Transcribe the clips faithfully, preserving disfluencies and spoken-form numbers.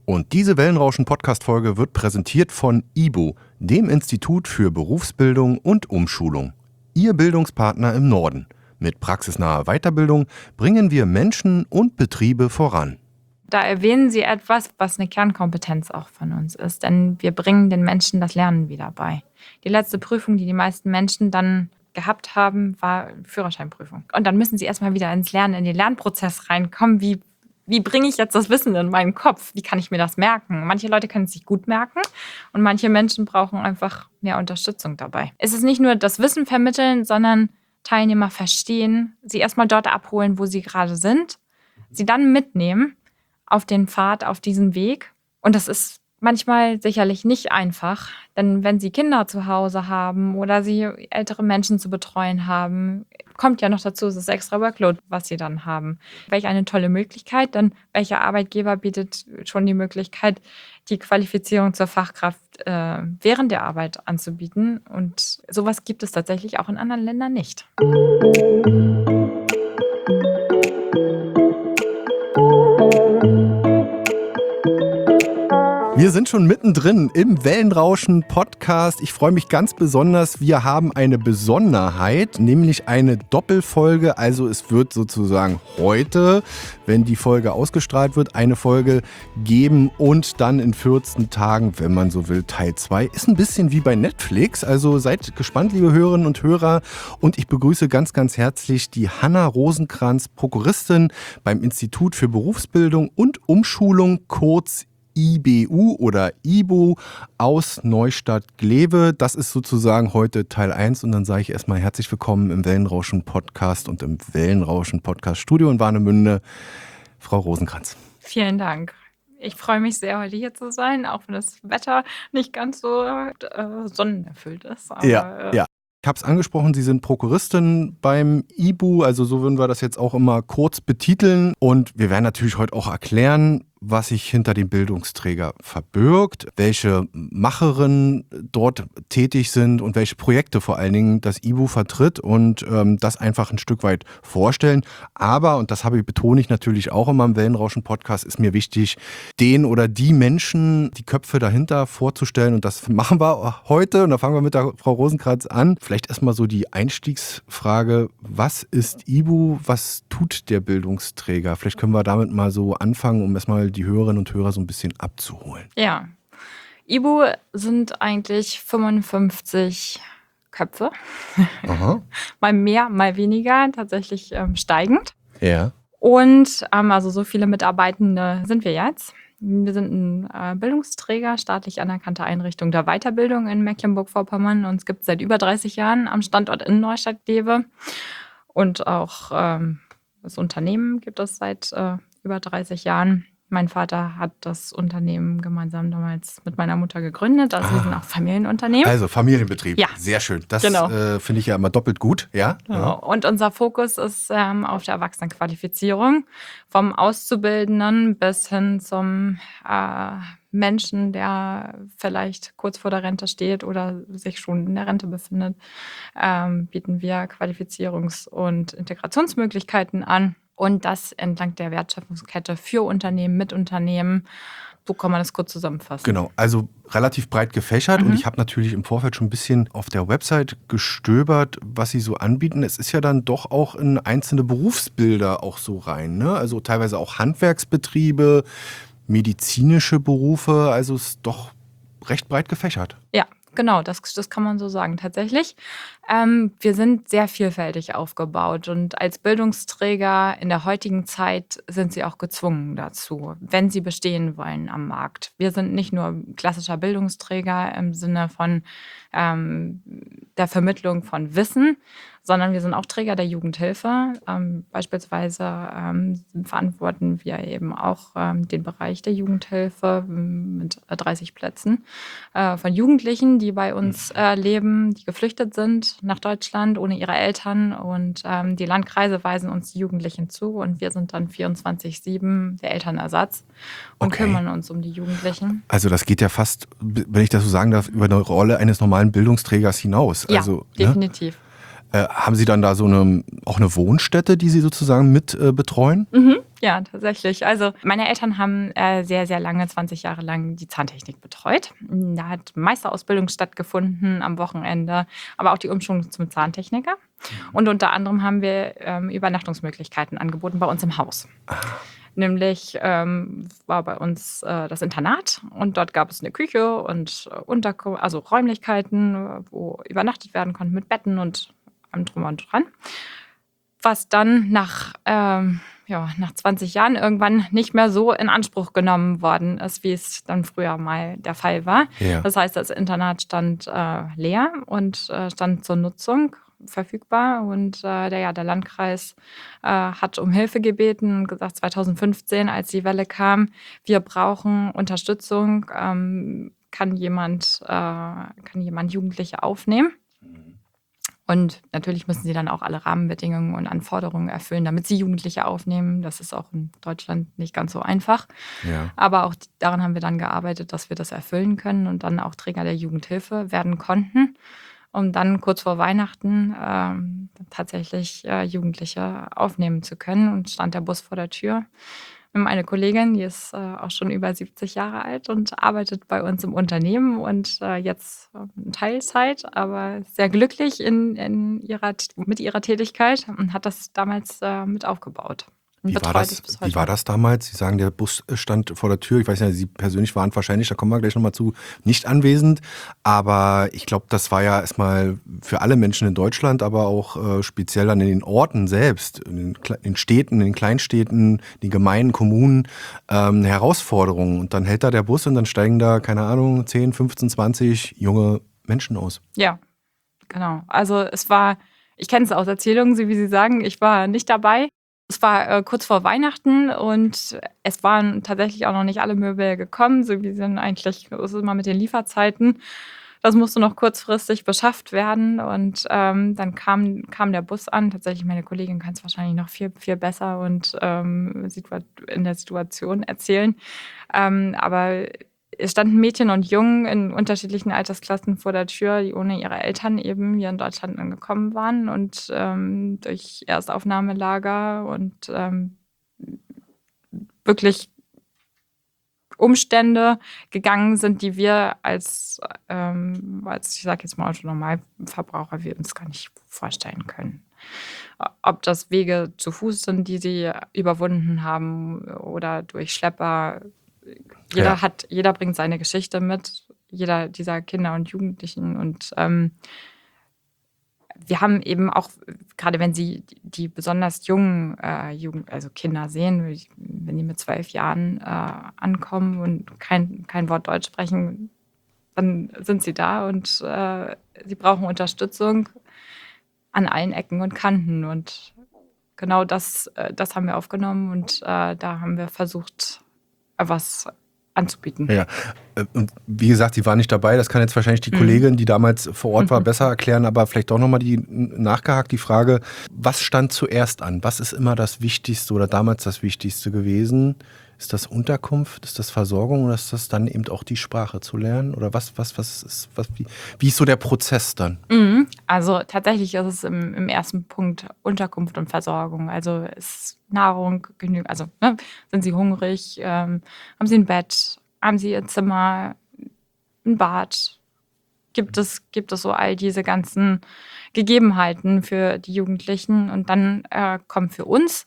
Und diese Wellenrauschen-Podcast-Folge wird präsentiert von I B U, dem Institut für Berufsbildung und Umschulung. Ihr Bildungspartner im Norden. Mit praxisnaher Weiterbildung bringen wir Menschen und Betriebe voran. Da erwähnen Sie etwas, was eine Kernkompetenz auch von uns ist. Denn wir bringen den Menschen das Lernen wieder bei. Die letzte Prüfung, die die meisten Menschen dann gehabt haben, war Führerscheinprüfung. Und dann müssen sie erstmal wieder ins Lernen, in den Lernprozess reinkommen. Wie, wie bringe ich jetzt das Wissen in meinen Kopf? Wie kann ich mir das merken? Manche Leute können es sich gut merken und manche Menschen brauchen einfach mehr Unterstützung dabei. Es ist nicht nur das Wissen vermitteln, sondern Teilnehmer verstehen, sie erstmal dort abholen, wo sie gerade sind, sie dann mitnehmen auf den Pfad, auf diesen Weg. Und das ist manchmal sicherlich nicht einfach, denn wenn sie Kinder zu Hause haben oder sie ältere Menschen zu betreuen haben, kommt ja noch dazu, es ist extra Workload, was sie dann haben. Welch eine tolle Möglichkeit, denn welcher Arbeitgeber bietet schon die Möglichkeit, die Qualifizierung zur Fachkraft äh, während der Arbeit anzubieten? Und sowas gibt es tatsächlich auch in anderen Ländern nicht. Wir sind schon mittendrin im Wellenrauschen-Podcast. Ich freue mich ganz besonders. Wir haben eine Besonderheit, nämlich eine Doppelfolge. Also es wird sozusagen heute, wenn die Folge ausgestrahlt wird, eine Folge geben und dann in vierzehn Tagen, wenn man so will, Teil zwei. Ist ein bisschen wie bei Netflix. Also seid gespannt, liebe Hörerinnen und Hörer. Und ich begrüße ganz, ganz herzlich die Hanna Rosenkranz, Prokuristin beim Institut für Berufsbildung und Umschulung, kurz I B U oder I B U aus Neustadt-Glewe. Das ist sozusagen heute Teil eins und dann sage ich erstmal herzlich willkommen im Wellenrauschen-Podcast und im Wellenrauschen-Podcast-Studio in Warnemünde, Frau Rosenkranz. Vielen Dank. Ich freue mich sehr, heute hier zu sein, auch wenn das Wetter nicht ganz so äh, sonnenerfüllt ist. Aber, ja, ja. Ich habe es angesprochen, Sie sind Prokuristin beim I B U, also so würden wir das jetzt auch immer kurz betiteln. Und wir werden natürlich heute auch erklären, was sich hinter dem Bildungsträger verbirgt, welche Macherinnen dort tätig sind und welche Projekte vor allen Dingen das I B U vertritt und ähm, das einfach ein Stück weit vorstellen. Aber, und das habe ich, betone ich natürlich auch immer im Wellenrauschen-Podcast, ist mir wichtig, den oder die Menschen, die Köpfe dahinter vorzustellen. Und das machen wir heute. Und da fangen wir mit der Frau Rosenkranz an. Vielleicht erstmal so die Einstiegsfrage, was ist I B U, was tut der Bildungsträger? Vielleicht können wir damit mal so anfangen, um erstmal die Hörerinnen und Hörer so ein bisschen abzuholen. Ja, I B U sind eigentlich fünfundfünfzig Köpfe. Aha. Mal mehr, mal weniger, tatsächlich ähm, steigend. Ja. Und ähm, also so viele Mitarbeitende sind wir jetzt. Wir sind ein äh, Bildungsträger, staatlich anerkannte Einrichtung der Weiterbildung in Mecklenburg-Vorpommern. Uns gibt es seit über dreißig Jahren am Standort in Neustadt-Glewe. Und auch ähm, das Unternehmen gibt es seit äh, über dreißig Jahren. Mein Vater hat das Unternehmen gemeinsam damals mit meiner Mutter gegründet. Also ah. wir sind auch Familienunternehmen. Also Familienbetrieb. Ja. Sehr schön. Das genau. äh, finde ich ja immer doppelt gut. Ja. Genau. Ja. Und unser Fokus ist ähm, auf der Erwachsenenqualifizierung. Vom Auszubildenden bis hin zum äh, Menschen, der vielleicht kurz vor der Rente steht oder sich schon in der Rente befindet, ähm, bieten wir Qualifizierungs- und Integrationsmöglichkeiten an. Und das entlang der Wertschöpfungskette für Unternehmen, mit Unternehmen. So kann man das kurz zusammenfassen. Genau, also relativ breit gefächert. Mhm. Und ich habe natürlich im Vorfeld schon ein bisschen auf der Website gestöbert, was sie so anbieten. Es ist ja dann doch auch in einzelne Berufsbilder auch so rein, ne? Also teilweise auch Handwerksbetriebe, medizinische Berufe. Also es ist doch recht breit gefächert. Ja. Genau, das, das kann man so sagen, tatsächlich. Ähm, wir sind sehr vielfältig aufgebaut und als Bildungsträger in der heutigen Zeit sind sie auch gezwungen dazu, wenn sie bestehen wollen am Markt. Wir sind nicht nur klassischer Bildungsträger im Sinne von ähm, der Vermittlung von Wissen, sondern wir sind auch Träger der Jugendhilfe. Ähm, beispielsweise ähm, verantworten wir eben auch ähm, den Bereich der Jugendhilfe mit dreißig Plätzen äh, von Jugendlichen, die bei uns äh, leben, die geflüchtet sind nach Deutschland ohne ihre Eltern. Und ähm, die Landkreise weisen uns die Jugendlichen zu und wir sind dann vierundzwanzig sieben der Elternersatz und okay. kümmern uns um die Jugendlichen. Also das geht ja fast, wenn ich das so sagen darf, über eine Rolle eines normalen Bildungsträgers hinaus. Ja, also, definitiv. Ne? Äh, haben Sie dann da so eine, auch eine Wohnstätte, die Sie sozusagen mit äh, betreuen? Mhm. Ja, tatsächlich. Also meine Eltern haben äh, sehr, sehr lange, zwanzig Jahre lang die Zahntechnik betreut. Da hat Meisterausbildung stattgefunden am Wochenende, aber auch die Umschulung zum Zahntechniker. Und unter anderem haben wir ähm, Übernachtungsmöglichkeiten angeboten bei uns im Haus. Nämlich ähm, war bei uns äh, das Internat und dort gab es eine Küche und äh, Unterko- also Räumlichkeiten, äh, wo übernachtet werden konnte mit Betten und allem drum und dran. Was dann nach, ähm, ja, nach zwanzig Jahren irgendwann nicht mehr so in Anspruch genommen worden ist, wie es dann früher mal der Fall war. Ja. Das heißt, das Internat stand äh, leer und äh, stand zur Nutzung verfügbar. Und äh, der, ja, der Landkreis äh, hat um Hilfe gebeten und gesagt, zwanzig fünfzehn, als die Welle kam, wir brauchen Unterstützung, ähm, kann jemand, äh, kann jemand Jugendliche aufnehmen. Und natürlich müssen sie dann auch alle Rahmenbedingungen und Anforderungen erfüllen, damit sie Jugendliche aufnehmen. Das ist auch in Deutschland nicht ganz so einfach. Ja. Aber auch daran haben wir dann gearbeitet, dass wir das erfüllen können und dann auch Träger der Jugendhilfe werden konnten, um dann kurz vor Weihnachten ähm, tatsächlich äh, Jugendliche aufnehmen zu können. Und stand der Bus vor der Tür. Wir haben eine Kollegin, die ist äh, auch schon über siebzig Jahre alt und arbeitet bei uns im Unternehmen und äh, jetzt in Teilzeit, aber sehr glücklich in, in ihrer, mit ihrer Tätigkeit und hat das damals äh, mit aufgebaut. Und Wie war, betreut das, es bis wie heute. war das damals? Sie sagen, der Bus stand vor der Tür. Ich weiß nicht, Sie persönlich waren wahrscheinlich, da kommen wir gleich nochmal zu, nicht anwesend. Aber ich glaube, das war ja erstmal für alle Menschen in Deutschland, aber auch äh, speziell dann in den Orten selbst, in den, Kle- in den Städten, in den Kleinstädten, den Gemeinden, Kommunen, ähm, eine Herausforderung. Und dann hält da der Bus und dann steigen da, keine Ahnung, zehn, fünfzehn, zwanzig junge Menschen aus. Ja, genau. Also es war, ich kenne es aus Erzählungen, so wie Sie sagen, ich war nicht dabei. Es war äh, kurz vor Weihnachten und es waren tatsächlich auch noch nicht alle Möbel gekommen, so wie sie dann eigentlich, so ist es immer mit den Lieferzeiten. Das musste noch kurzfristig beschafft werden und ähm, dann kam, kam der Bus an. Tatsächlich, meine Kollegin kann es wahrscheinlich noch viel, viel besser und ähm, situa- in der Situation erzählen. Ähm, aber es standen Mädchen und Jungen in unterschiedlichen Altersklassen vor der Tür, die ohne ihre Eltern eben hier in Deutschland angekommen waren und ähm, durch Erstaufnahmelager und ähm, wirklich Umstände gegangen sind, die wir als, ähm, als ich sage jetzt mal, Autonormalverbraucher, wir uns gar nicht vorstellen können. Ob das Wege zu Fuß sind, die sie überwunden haben oder durch Schlepper. Jeder Ja. hat, jeder bringt seine Geschichte mit, jeder dieser Kinder und Jugendlichen. Und ähm, wir haben eben auch, gerade wenn sie die, die besonders jungen äh, Jugend, also Kinder sehen, wenn die mit zwölf Jahren äh, ankommen und kein, kein Wort Deutsch sprechen, dann sind sie da und äh, sie brauchen Unterstützung an allen Ecken und Kanten. Und genau das, äh, das haben wir aufgenommen und äh, da haben wir versucht, was anzubieten. Ja, äh, und wie gesagt, sie war nicht dabei. Das kann jetzt wahrscheinlich die Mhm. Kollegin, die damals vor Ort war, besser erklären. Aber vielleicht auch nochmal die nachgehakt die Frage, was stand zuerst an? Was ist immer das Wichtigste oder damals das Wichtigste gewesen? Ist das Unterkunft? Ist das Versorgung? Oder ist das dann eben auch die Sprache zu lernen? Oder was, was, was ist, was, wie, wie ist so der Prozess dann? Mhm. Also tatsächlich ist es im, im ersten Punkt Unterkunft und Versorgung. Also ist Nahrung genügend, also ne, sind sie hungrig, ähm, haben sie ein Bett, haben sie ihr Zimmer, ein Bad? Gibt es, gibt es so all diese ganzen Gegebenheiten für die Jugendlichen? Und dann äh, kommt für uns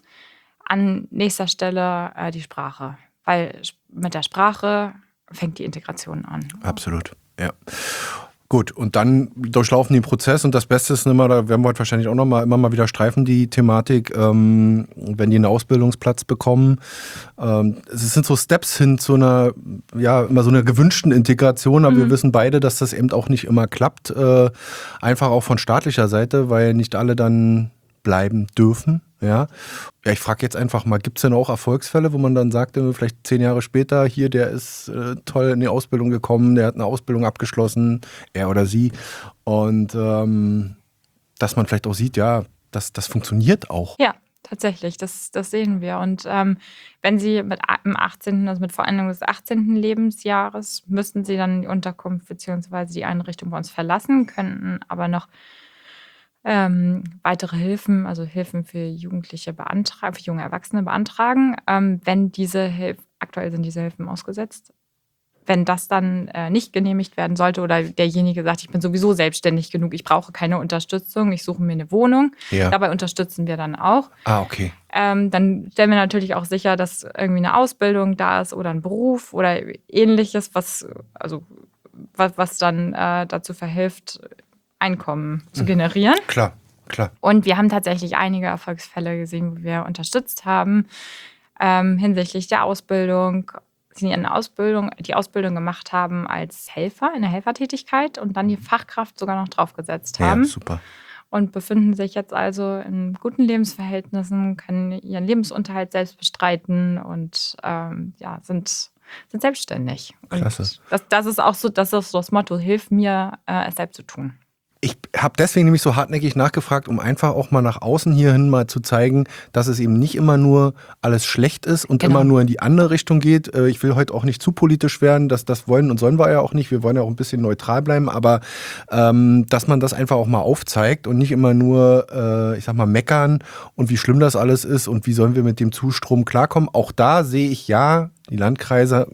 an nächster Stelle äh, die Sprache. Weil mit der Sprache fängt die Integration an. Absolut, ja. Gut, und dann durchlaufen die den Prozess und das Beste ist immer, da werden wir heute wahrscheinlich auch noch mal, immer mal wieder streifen, die Thematik, ähm, wenn die einen Ausbildungsplatz bekommen. Ähm, es sind so Steps hin zu einer, ja, immer so einer gewünschten Integration, aber mhm. wir wissen beide, dass das eben auch nicht immer klappt, äh, einfach auch von staatlicher Seite, weil nicht alle dann bleiben dürfen. Ja, ja, ich frage jetzt einfach mal, gibt es denn auch Erfolgsfälle, wo man dann sagt, vielleicht zehn Jahre später, hier, der ist äh, toll in die Ausbildung gekommen, der hat eine Ausbildung abgeschlossen, er oder sie. Und ähm, dass man vielleicht auch sieht, ja, das, das funktioniert auch. Ja, tatsächlich, das, das sehen wir. Und ähm, wenn Sie mit dem achtzehnten, also mit Vollendung des achtzehnten Lebensjahres, müssten Sie dann die Unterkunft bzw. die Einrichtung bei uns verlassen, könnten aber noch ähm, weitere Hilfen, also Hilfen für Jugendliche beantragen, für junge Erwachsene beantragen, ähm, wenn diese Hilfen, aktuell sind diese Hilfen ausgesetzt. Wenn das dann äh, nicht genehmigt werden sollte oder derjenige sagt, ich bin sowieso selbstständig genug, ich brauche keine Unterstützung, ich suche mir eine Wohnung. Ja. Dabei unterstützen wir dann auch. Ah, okay. Ähm, dann stellen wir natürlich auch sicher, dass irgendwie eine Ausbildung da ist oder ein Beruf oder ähnliches, was, also, was, was dann äh, dazu verhilft, Einkommen zu generieren. Klar, klar. Und wir haben tatsächlich einige Erfolgsfälle gesehen, wo wir unterstützt haben ähm, hinsichtlich der Ausbildung, die eine Ausbildung, die Ausbildung gemacht haben als Helfer in der Helfertätigkeit und dann die Fachkraft sogar noch draufgesetzt haben. Ja, super. Und befinden sich jetzt also in guten Lebensverhältnissen, können ihren Lebensunterhalt selbst bestreiten und ähm, ja, sind, sind selbstständig. Klasse. Und das, das ist auch so, das ist so das Motto, hilf mir, äh, es selbst zu tun. Ich habe deswegen nämlich so hartnäckig nachgefragt, um einfach auch mal nach außen hierhin mal zu zeigen, dass es eben nicht immer nur alles schlecht ist und Genau. immer nur in die andere Richtung geht. Ich will heute auch nicht zu politisch werden, das, das wollen und sollen wir ja auch nicht. Wir wollen ja auch ein bisschen neutral bleiben, aber ähm, dass man das einfach auch mal aufzeigt und nicht immer nur, äh, ich sag mal, meckern und wie schlimm das alles ist und wie sollen wir mit dem Zustrom klarkommen. Auch da sehe ich ja, die Landkreise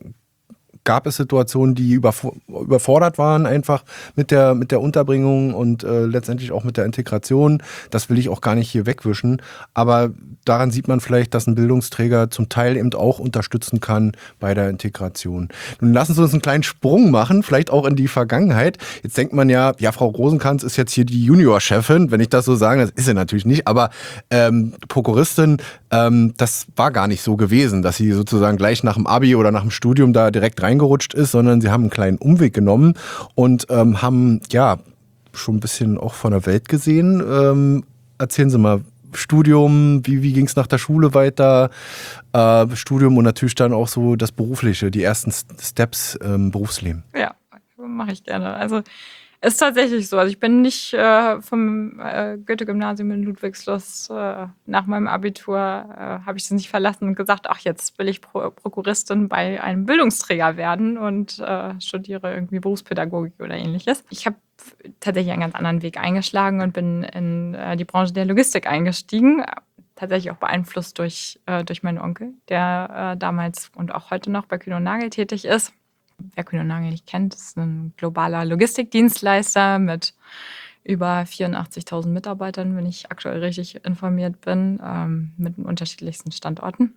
gab es Situationen, die überfordert waren einfach mit der, mit der Unterbringung und äh, letztendlich auch mit der Integration. Das will ich auch gar nicht hier wegwischen. Aber daran sieht man vielleicht, dass ein Bildungsträger zum Teil eben auch unterstützen kann bei der Integration. Nun lassen Sie uns einen kleinen Sprung machen, vielleicht auch in die Vergangenheit. Jetzt denkt man ja, ja, Frau Rosenkranz ist jetzt hier die Juniorchefin, wenn ich das so sage. Das ist sie natürlich nicht, aber ähm, Prokuristin, ähm, das war gar nicht so gewesen, dass sie sozusagen gleich nach dem Abi oder nach dem Studium da direkt rein gerutscht ist, sondern sie haben einen kleinen Umweg genommen und ähm, haben ja schon ein bisschen auch von der Welt gesehen. Ähm, erzählen Sie mal, Studium, wie, wie ging es nach der Schule weiter? Äh, Studium und natürlich dann auch so das Berufliche, die ersten Steps im Berufsleben. Ja, mache ich gerne. Also ist tatsächlich so. Also ich bin nicht äh, vom äh, Goethe-Gymnasium in Ludwigslust äh, nach meinem Abitur, äh, habe ich es nicht verlassen und gesagt, ach, jetzt will ich Pro- Prokuristin bei einem Bildungsträger werden und äh, studiere irgendwie Berufspädagogik oder ähnliches. Ich habe tatsächlich einen ganz anderen Weg eingeschlagen und bin in äh, die Branche der Logistik eingestiegen. Tatsächlich auch beeinflusst durch, äh, durch meinen Onkel, der äh, damals und auch heute noch bei Kühn und Nagel tätig ist. Wer Kühn und Nagel nicht kennt, ist ein globaler Logistikdienstleister mit über vierundachtzigtausend Mitarbeitern, wenn ich aktuell richtig informiert bin, ähm, mit den unterschiedlichsten Standorten.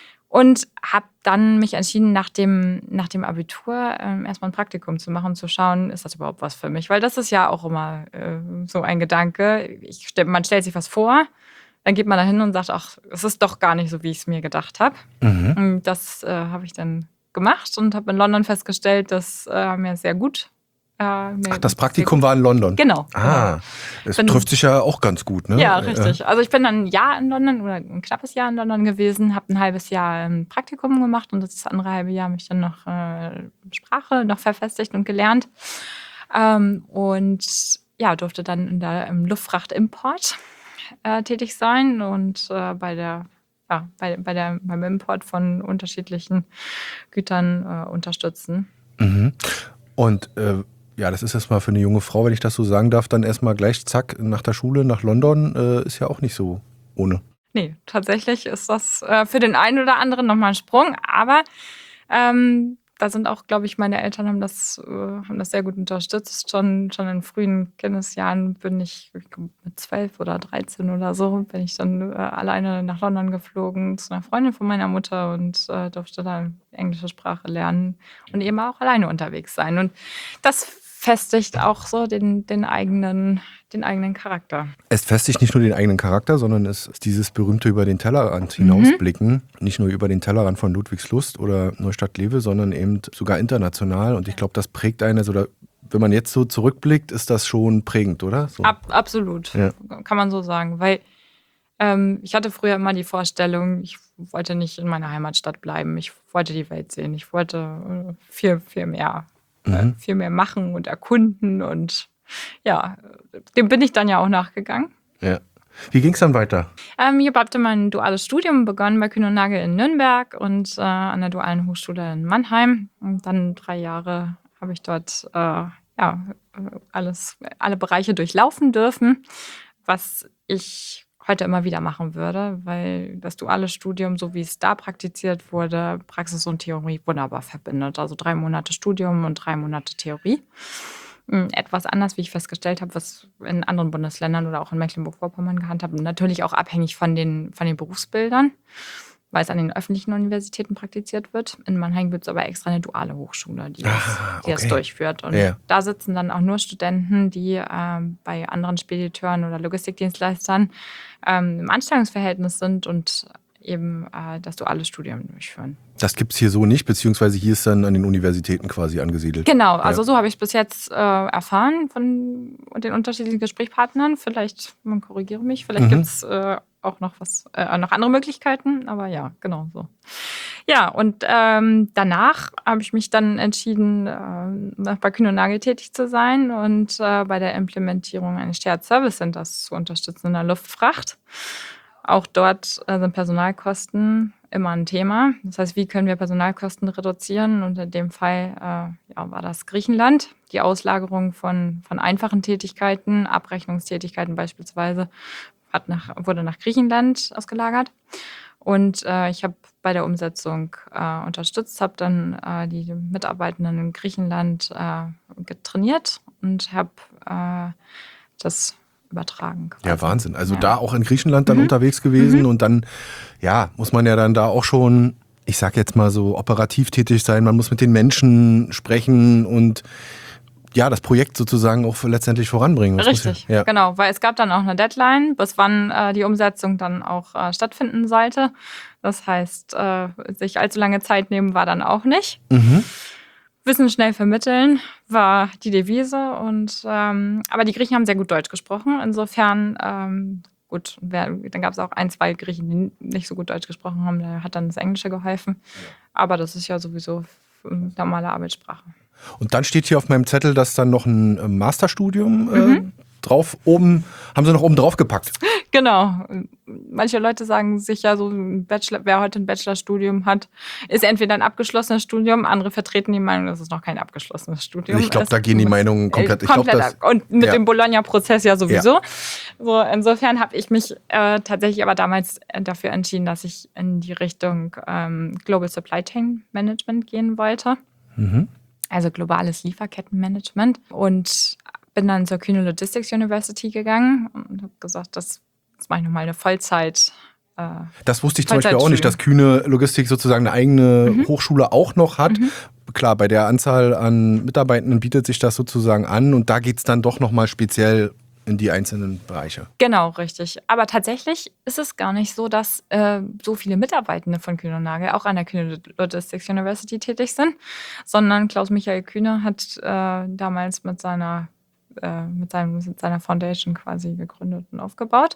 Und habe dann mich entschieden, nach dem, nach dem Abitur ähm, erstmal ein Praktikum zu machen, zu schauen, ist das überhaupt was für mich? Weil das ist ja auch immer äh, so ein Gedanke. Ich, man stellt sich was vor, dann geht man da hin und sagt, ach, es ist doch gar nicht so, wie ich es mir gedacht habe. Mhm. Und das äh, habe ich dann gemacht und habe in London festgestellt, dass äh, mir sehr gut. Äh, mir Ach, das Praktikum war in London? Genau. Ah, es bin, trifft sich ja auch ganz gut, ne? Ja, richtig. Also ich bin dann ein Jahr in London oder ein knappes Jahr in London gewesen, habe ein halbes Jahr ein Praktikum gemacht und das andere halbe Jahr habe ich dann noch äh, Sprache noch verfestigt und gelernt. Ähm, und ja, durfte dann in der, im Luftfrachtimport äh, tätig sein und äh, bei der Ja, bei, bei der, beim Import von unterschiedlichen Gütern äh, unterstützen. Mhm. Und äh, ja, das ist erstmal für eine junge Frau, wenn ich das so sagen darf, dann erstmal gleich zack nach der Schule nach London, äh, ist ja auch nicht so ohne. Nee, tatsächlich ist das äh, für den einen oder anderen nochmal ein Sprung, aber ähm, da sind auch, glaube ich, meine Eltern haben das, äh, haben das sehr gut unterstützt. Schon, schon in frühen Kindesjahren bin ich, ich glaub, mit zwölf oder dreizehn oder so, bin ich dann äh, alleine nach London geflogen zu einer Freundin von meiner Mutter und äh, durfte dann englische Sprache lernen und eben auch alleine unterwegs sein. Und das festigt auch so den, den, eigenen, den eigenen Charakter. Es festigt nicht nur den eigenen Charakter, sondern es ist dieses berühmte über den Tellerrand hinausblicken. Mhm. Nicht nur über den Tellerrand von Ludwigslust oder Neustadt-Lewe, sondern eben sogar international. Und ich glaube, das prägt eine, oder wenn man jetzt so zurückblickt, ist das schon prägend, oder? So. Ab, absolut, ja. Kann man so sagen. Weil ähm, ich hatte früher immer die Vorstellung, ich wollte nicht in meiner Heimatstadt bleiben. Ich wollte die Welt sehen. Ich wollte äh, viel, viel mehr. Mhm. viel mehr machen und erkunden und ja, dem bin ich dann ja auch nachgegangen. Ja. Wie ging es dann weiter? Ähm, ich habe mein duales Studium begonnen bei Kühn und Nagel in Nürnberg und äh, an der Dualen Hochschule in Mannheim. Und dann drei Jahre habe ich dort äh, ja, alles, alle Bereiche durchlaufen dürfen. was ich heute immer wieder machen würde, weil das duale Studium, so wie es da praktiziert wurde, Praxis und Theorie wunderbar verbindet. Also drei Monate Studium und drei Monate Theorie. Etwas anders, wie ich festgestellt habe, was in anderen Bundesländern oder auch in Mecklenburg-Vorpommern gehandhabt habe. Natürlich auch abhängig von den, von den Berufsbildern, weil es an den öffentlichen Universitäten praktiziert wird. In Mannheim gibt es aber extra eine duale Hochschule, die, das, Ah, die das okay. durchführt. Und Ja. da sitzen dann auch nur Studenten, die ähm, bei anderen Spediteuren oder Logistikdienstleistern ähm, im Anstellungsverhältnis sind und eben äh, das duale Studium durchführen. Das gibt es hier so nicht, beziehungsweise hier ist dann an den Universitäten quasi angesiedelt. Genau, also Ja. so habe ich es bis jetzt äh, erfahren von den unterschiedlichen Gesprächspartnern. Vielleicht, man korrigiere mich, vielleicht Mhm. gibt es äh, auch noch was, äh, noch andere Möglichkeiten, aber ja, genau so. Ja, und ähm, danach habe ich mich dann entschieden, äh, bei Kühn und Nagel tätig zu sein und äh, bei der Implementierung eines Shared Service Centers zu unterstützen in der Luftfracht. Auch dort äh, sind Personalkosten immer ein Thema. Das heißt, wie können wir Personalkosten reduzieren? Und in dem Fall äh, ja, war das Griechenland. Die Auslagerung von, von einfachen Tätigkeiten, Abrechnungstätigkeiten beispielsweise, hat nach, wurde nach Griechenland ausgelagert. Und äh, ich habe bei der Umsetzung äh, unterstützt, habe dann äh, die Mitarbeitenden in Griechenland äh, getrainiert und habe äh, das übertragen. Quasi. Ja, Wahnsinn. Also ja. da auch in Griechenland dann Mhm. unterwegs gewesen Mhm. und dann, ja, muss man ja dann da auch schon, ich sag jetzt mal so, operativ tätig sein. Man muss mit den Menschen sprechen und ja, das Projekt sozusagen auch letztendlich voranbringen. Das Richtig, ja, ja. genau, weil es gab dann auch eine Deadline, bis wann äh, die Umsetzung dann auch äh, stattfinden sollte. Das heißt, äh, sich allzu lange Zeit nehmen war dann auch nicht. Mhm. Wissen schnell vermitteln war die Devise. Und, ähm, aber die Griechen haben sehr gut Deutsch gesprochen. Insofern, ähm, gut, wer, dann gab es auch ein, zwei Griechen, die nicht so gut Deutsch gesprochen haben. Da hat dann das Englische geholfen. Aber das ist ja sowieso eine normale Arbeitssprache. Und dann steht hier auf meinem Zettel, dass dann noch ein Masterstudium äh, Mhm. drauf oben, haben sie noch oben drauf gepackt. Genau. Manche Leute sagen sich ja so, ein Bachelor, wer heute ein Bachelorstudium hat, ist entweder ein abgeschlossenes Studium, andere vertreten die Meinung, das ist noch kein abgeschlossenes Studium. Ich glaube, Es da gehen die muss- Meinungen komplett. äh, Ich glaub, komplett das- ab. Und mit ja. dem Bologna-Prozess ja sowieso. So, insofern habe ich mich äh, tatsächlich aber damals dafür entschieden, dass ich in die Richtung ähm, Global Supply Chain Management gehen wollte. Mhm. Also globales Lieferkettenmanagement. Und bin dann zur Kühne Logistics University gegangen und habe gesagt, das, das mache ich nochmal eine Vollzeit. Äh, Das wusste ich zum Beispiel auch nicht, dass Kühne Logistik sozusagen eine eigene Mhm. Hochschule auch noch hat. Mhm. Klar, bei der Anzahl an Mitarbeitenden bietet sich das sozusagen an und da geht es dann doch nochmal speziell in die einzelnen Bereiche. Genau, richtig. Aber tatsächlich ist es gar nicht so, dass äh, so viele Mitarbeitende von Kühne und Nagel auch an der Kühne Logistics University tätig sind, sondern Klaus-Michael Kühne hat äh, damals mit seiner, äh, mit, seinem, mit seiner Foundation quasi gegründet und aufgebaut.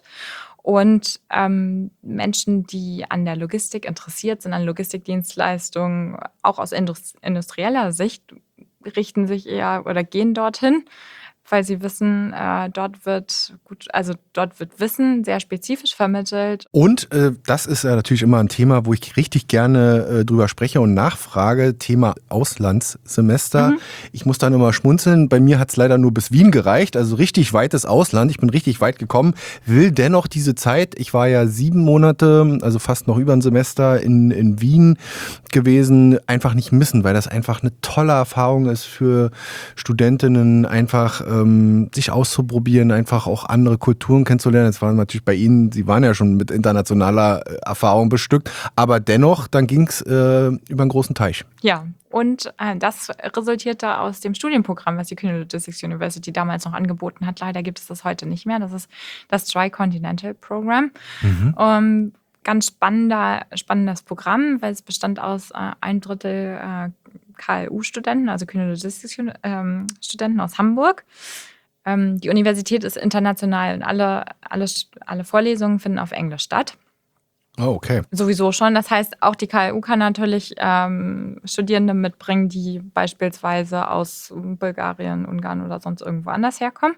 Und ähm, Menschen, die an der Logistik interessiert sind, an Logistikdienstleistungen, auch aus indust- industrieller Sicht, richten sich eher oder gehen dorthin, weil sie wissen, äh, dort wird gut, also dort wird Wissen sehr spezifisch vermittelt. Und äh, das ist ja natürlich immer ein Thema, wo ich richtig gerne äh, drüber spreche und nachfrage, Thema Auslandssemester. Mhm. Ich muss dann immer schmunzeln, bei mir hat es leider nur bis Wien gereicht, also richtig weites Ausland, ich bin richtig weit gekommen, will dennoch diese Zeit, ich war ja sieben Monate, also fast noch über ein Semester in, in Wien gewesen, einfach nicht missen, weil das einfach eine tolle Erfahrung ist für Studentinnen, einfach ähm, sich auszuprobieren, einfach auch andere Kulturen kennenzulernen. Das war natürlich bei Ihnen, Sie waren ja schon mit internationaler äh, Erfahrung bestückt, aber dennoch, dann ging es äh, über einen großen Teich. Ja, und äh, das resultierte aus dem Studienprogramm, was die Kühne Logistics University damals noch angeboten hat. Leider gibt es das heute nicht mehr. Das ist das Tri-Continental Program. Mhm. Ähm, ganz spannender, spannendes Programm, weil es bestand aus äh, ein Drittel äh, K L U-Studenten, also Kühne Logistics ähm, Studenten aus Hamburg. Ähm, die Universität ist international und alle, alle, alle Vorlesungen finden auf Englisch statt. Oh, okay. Sowieso schon. Das heißt, auch die K L U kann natürlich ähm, Studierende mitbringen, die beispielsweise aus Bulgarien, Ungarn oder sonst irgendwo anders herkommen.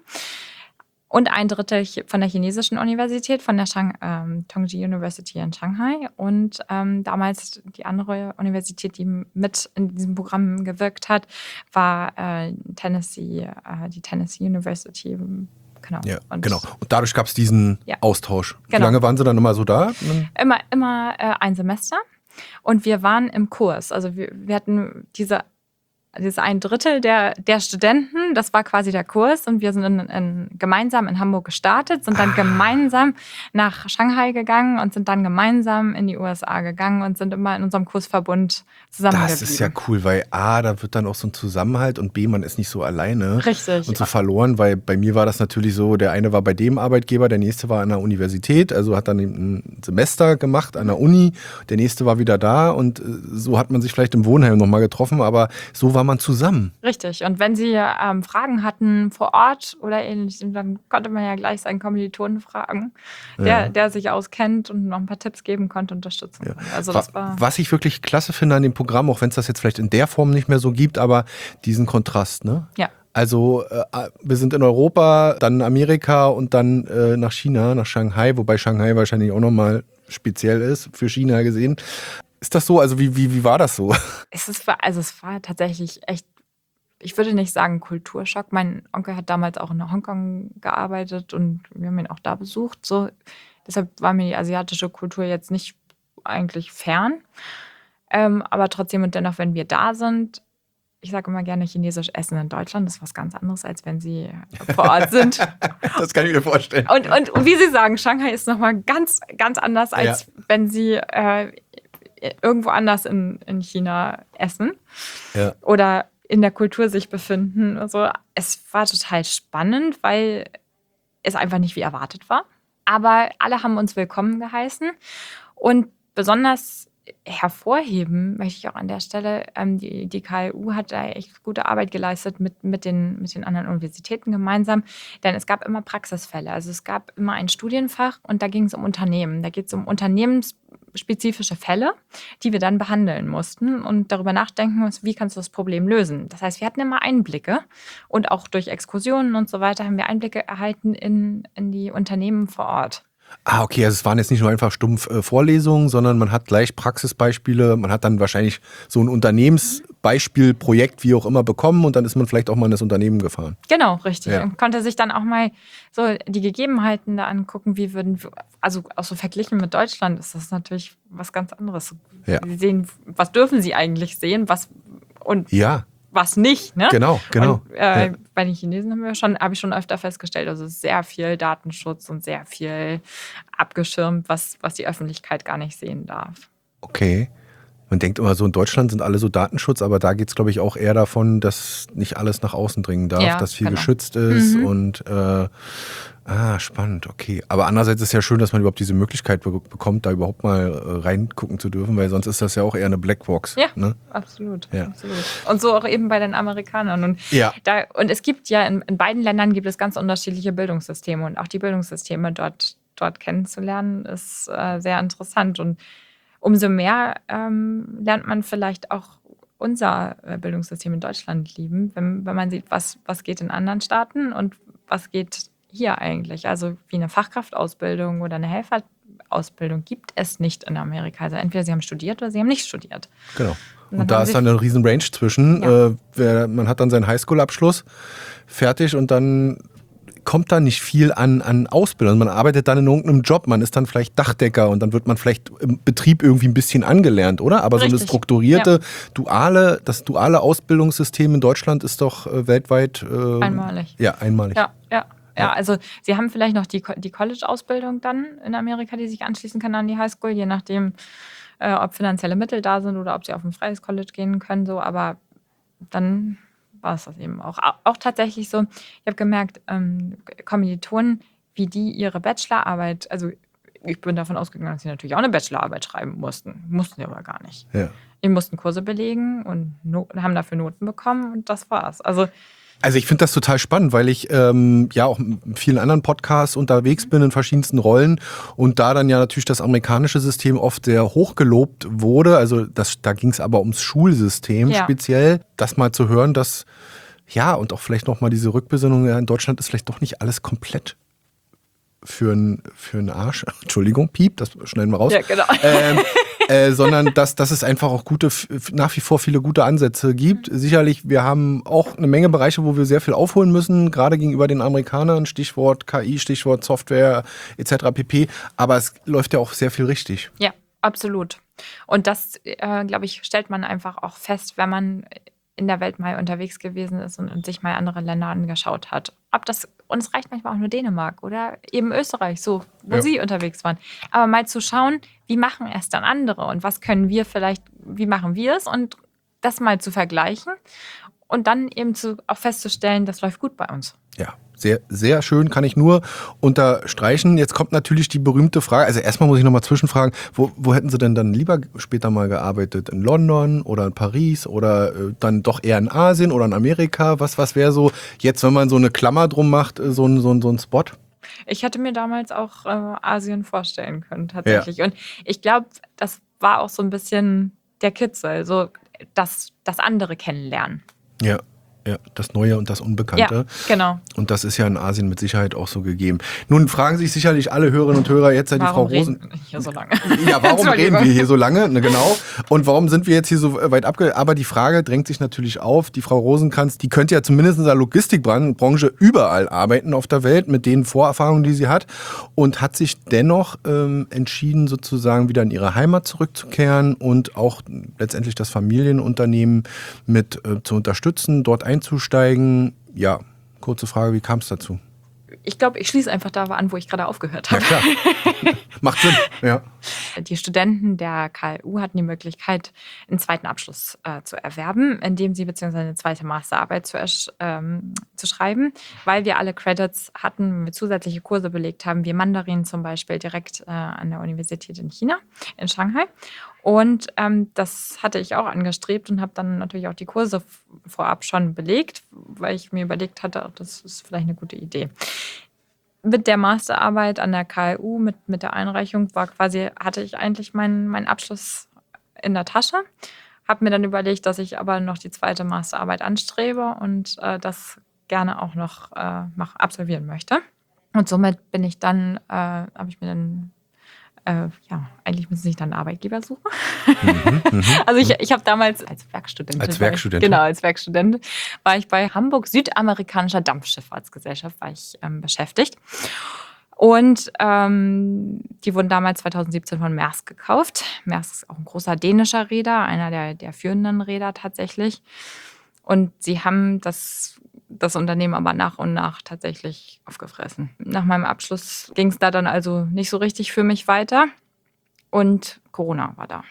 Und ein Drittel von der chinesischen Universität, von der Shang, ähm, Tongji University in Shanghai. Und ähm, damals die andere Universität, die mit in diesem Programm gewirkt hat, war äh, Tennessee, äh, die Tennessee University. genau. Ja, und genau. Und dadurch gab es diesen ja. Austausch. Wie Genau. lange waren Sie dann immer so da? Immer, immer äh, ein Semester. Und wir waren im Kurs. Also wir, wir hatten diese, dieses ein Drittel der, der Studenten, das war quasi der Kurs. Und wir sind in, in, gemeinsam in Hamburg gestartet, sind dann ah. gemeinsam nach Shanghai gegangen und sind dann gemeinsam in die U S A gegangen und sind immer in unserem Kursverbund zusammengeblieben. Das ist ja cool, weil A, da wird dann auch so ein Zusammenhalt und B, man ist nicht so alleine. Richtig. Und so verloren, weil bei mir war das natürlich so, der eine war bei dem Arbeitgeber, der nächste war an der Universität, also hat dann ein Semester gemacht an der Uni, der nächste war wieder da und so hat man sich vielleicht im Wohnheim nochmal getroffen, aber so war man zusammen. Richtig. Und wenn Sie ähm, Fragen hatten vor Ort oder ähnlich, dann konnte man ja gleich seinen Kommilitonen fragen, der, ja. der sich auskennt und noch ein paar Tipps geben konnte, unterstützen ja. konnte. Also das war Was ich wirklich klasse finde an dem Programm, auch wenn es das jetzt vielleicht in der Form nicht mehr so gibt, aber diesen Kontrast, ne? Ja. Also äh, wir sind in Europa, dann in Amerika und dann äh, nach China, nach Shanghai, wobei Shanghai wahrscheinlich auch nochmal speziell ist, für China gesehen. Ist das so? Also wie, wie, wie war das so? Es ist, also es war tatsächlich echt, ich würde nicht sagen Kulturschock. Mein Onkel hat damals auch in Hongkong gearbeitet und wir haben ihn auch da besucht. So, deshalb war mir die asiatische Kultur jetzt nicht eigentlich fern. Ähm, aber trotzdem und dennoch, wenn wir da sind, ich sage immer gerne, chinesisch essen in Deutschland ist was ganz anderes, als wenn Sie vor Ort sind. Das kann ich mir vorstellen. Und, und, und wie Sie sagen, Shanghai ist nochmal ganz, ganz anders, als ja. wenn Sie äh, irgendwo anders in, in China essen ja. oder in der Kultur sich befinden. Also, es war total spannend, weil es einfach nicht wie erwartet war. Aber alle haben uns willkommen geheißen. Und besonders hervorheben möchte ich auch an der Stelle, ähm, die, die K U hat da echt gute Arbeit geleistet mit, mit, den, mit den anderen Universitäten gemeinsam, denn es gab immer Praxisfälle. Also es gab immer ein Studienfach und da ging es um Unternehmen. Da geht es um unternehmensspezifische Fälle, die wir dann behandeln mussten und darüber nachdenken mussten, wie kannst du das Problem lösen. Das heißt, wir hatten immer Einblicke und auch durch Exkursionen und so weiter haben wir Einblicke erhalten in, in die Unternehmen vor Ort. Ah, okay, also es waren jetzt nicht nur einfach stumpf äh, Vorlesungen, sondern man hat gleich Praxisbeispiele, man hat dann wahrscheinlich so ein Unternehmensbeispielprojekt, wie auch immer, bekommen und dann ist man vielleicht auch mal in das Unternehmen gefahren. Genau, richtig. Ja. Und konnte sich dann auch mal so die Gegebenheiten da angucken, wie würden, also auch so verglichen mit Deutschland ist das natürlich was ganz anderes. Ja. Sie sehen, was dürfen Sie eigentlich sehen, was und ja. was nicht, ne? Genau, genau. Und, äh, ja. Bei den Chinesen haben wir schon, habe ich schon öfter festgestellt, also sehr viel Datenschutz und sehr viel abgeschirmt, was, was die Öffentlichkeit gar nicht sehen darf. Okay. Man denkt immer so, in Deutschland sind alle so Datenschutz, aber da geht es, glaube ich, auch eher davon, dass nicht alles nach außen dringen darf, ja, dass viel genau. geschützt ist mhm. und äh, ah, spannend, okay. Aber andererseits ist es ja schön, dass man überhaupt diese Möglichkeit be- bekommt, da überhaupt mal äh, reingucken zu dürfen, weil sonst ist das ja auch eher eine Blackbox. Ja, ne? absolut, ja. absolut. Und so auch eben bei den Amerikanern. Und, ja. da, und es gibt ja, in, in beiden Ländern gibt es ganz unterschiedliche Bildungssysteme und auch die Bildungssysteme dort, dort kennenzulernen, ist äh, sehr interessant. Und umso mehr ähm, lernt man vielleicht auch unser Bildungssystem in Deutschland lieben, wenn, wenn man sieht, was, was geht in anderen Staaten und was geht hier eigentlich. Also wie eine Fachkraftausbildung oder eine Helferausbildung gibt es nicht in Amerika. Also entweder sie haben studiert oder sie haben nicht studiert. Genau. Und, und da ist dann eine riesen Range zwischen. Ja. Äh, wer, man hat dann seinen Highschool-Abschluss fertig und dann kommt da nicht viel an, an Ausbildung. Man arbeitet dann in irgendeinem Job, man ist dann vielleicht Dachdecker und dann wird man vielleicht im Betrieb irgendwie ein bisschen angelernt, oder? Aber Richtig. So eine strukturierte, ja. duale, das duale Ausbildungssystem in Deutschland ist doch äh, weltweit äh, einmalig. Ja, einmalig. Ja, ja. Ja, also sie haben vielleicht noch die, die College-Ausbildung dann in Amerika, die sich anschließen kann an die Highschool, je nachdem, äh, ob finanzielle Mittel da sind oder ob sie auf ein freies College gehen können. So, aber dann war es das eben auch. Auch tatsächlich so, ich habe gemerkt, ähm, Kommilitonen, wie die ihre Bachelorarbeit, also ich bin davon ausgegangen, dass sie natürlich auch eine Bachelorarbeit schreiben mussten. Mussten sie aber gar nicht. Ja. Die mussten Kurse belegen und no- haben dafür Noten bekommen und das war's. Also Also ich finde das total spannend, weil ich ähm, ja auch in vielen anderen Podcasts unterwegs bin in verschiedensten Rollen und da dann ja natürlich das amerikanische System oft sehr hoch gelobt wurde. Also das, da ging es aber ums Schulsystem ja. speziell. Das mal zu hören, dass ja und auch vielleicht nochmal diese Rückbesinnung, ja, in Deutschland ist vielleicht doch nicht alles komplett für einen für einen Arsch. Entschuldigung, Piep, das schneiden wir raus. Ja, genau. Ähm, äh, sondern dass, dass es einfach auch gute, nach wie vor viele gute Ansätze gibt. Mhm. Sicherlich, wir haben auch eine Menge Bereiche, wo wir sehr viel aufholen müssen, gerade gegenüber den Amerikanern, Stichwort K I, Stichwort Software et cetera pp. Aber es läuft ja auch sehr viel richtig. Ja, absolut. Und das, äh, glaube ich, stellt man einfach auch fest, wenn man in der Welt mal unterwegs gewesen ist und, und sich mal andere Länder angeschaut hat. Ob das, und es reicht manchmal auch nur Dänemark oder eben Österreich, so, wo ja. sie unterwegs waren. Aber mal zu schauen, wie machen es dann andere und was können wir vielleicht, wie machen wir es und das mal zu vergleichen und dann eben zu, auch festzustellen, das läuft gut bei uns. Ja. Sehr, sehr schön, kann ich nur unterstreichen. Jetzt kommt natürlich die berühmte Frage, also erstmal muss ich nochmal zwischenfragen, wo, wo hätten Sie denn dann lieber später mal gearbeitet? In London oder in Paris oder äh, dann doch eher in Asien oder in Amerika? Was, was wäre so jetzt, wenn man so eine Klammer drum macht, so ein, so ein, so ein Spot? Ich hätte mir damals auch äh, Asien vorstellen können, tatsächlich. Ja. Und ich glaube, das war auch so ein bisschen der Kitzel, so das, das andere kennenlernen. Ja. Ja, das Neue und das Unbekannte. Ja, genau. Und das ist ja in Asien mit Sicherheit auch so gegeben. Nun fragen sich sicherlich alle Hörerinnen und Hörer jetzt ja die warum Frau Rosen. Reden wir hier so lange? Ja, warum reden wir hier so lange? Ne, genau. Und warum sind wir jetzt hier so weit abge... Aber die Frage drängt sich natürlich auf. Die Frau Rosenkranz, die könnte ja zumindest in der Logistikbranche überall arbeiten auf der Welt mit den Vorerfahrungen, die sie hat. Und hat sich dennoch ähm, entschieden, sozusagen wieder in ihre Heimat zurückzukehren und auch letztendlich das Familienunternehmen mit äh, zu unterstützen, dort einzusteigen. Ja, kurze Frage, wie kam es dazu? Ich glaube, ich schließe einfach da an, wo ich gerade aufgehört habe. Ja, klar. Macht Sinn, ja. Die Studenten der K L U hatten die Möglichkeit, einen zweiten Abschluss äh, zu erwerben, indem sie beziehungsweise eine zweite Masterarbeit zu, ähm, zu schreiben, weil wir alle Credits hatten, wir zusätzliche Kurse belegt haben, wie Mandarin zum Beispiel direkt äh, an der Universität in China, in Shanghai. Und ähm, das hatte ich auch angestrebt und habe dann natürlich auch die Kurse vorab schon belegt, weil ich mir überlegt hatte, das ist vielleicht eine gute Idee. Mit der Masterarbeit an der K L U, mit, mit der Einreichung, war quasi, hatte ich eigentlich meinen, meinen Abschluss in der Tasche. Habe mir dann überlegt, dass ich aber noch die zweite Masterarbeit anstrebe und äh, das gerne auch noch äh, mach, absolvieren möchte. Und somit bin ich dann, äh, habe ich mir dann Äh, ja, eigentlich müssen sich dann einen Arbeitgeber suchen. Mhm, also ich, ich habe damals als Werkstudentin, als Werkstudentin. genau, als Werkstudentin war ich bei Hamburg Südamerikanischer Dampfschifffahrtsgesellschaft war ich ähm, beschäftigt. Und ähm, die wurden damals zwanzig siebzehn von Maersk gekauft. Maersk ist auch ein großer dänischer Reeder, einer der, der führenden Reeder tatsächlich. Und sie haben das das Unternehmen aber nach und nach tatsächlich aufgefressen. Nach meinem Abschluss ging es da dann also nicht so richtig für mich weiter und Corona war da.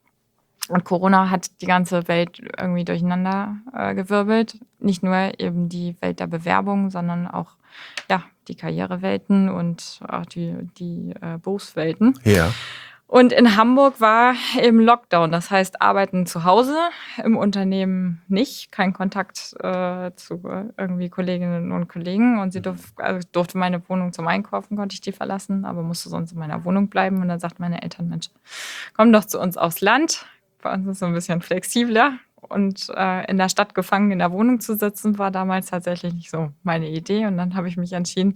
Und Corona hat die ganze Welt irgendwie durcheinander äh, gewirbelt. Nicht nur eben die Welt der Bewerbung, sondern auch ja, die Karrierewelten und auch die, die äh, Berufswelten. Ja. Und in Hamburg war eben Lockdown, das heißt Arbeiten zu Hause, im Unternehmen nicht, kein Kontakt äh, zu irgendwie Kolleginnen und Kollegen. Und sie durf, also durfte meine Wohnung zum Einkaufen, konnte ich die verlassen, aber musste sonst in meiner Wohnung bleiben. Und dann sagten meine Eltern, Mensch, komm doch zu uns aufs Land. Bei uns ist es so ein bisschen flexibler. Und äh, in der Stadt gefangen in der Wohnung zu sitzen, war damals tatsächlich nicht so meine Idee. Und dann habe ich mich entschieden,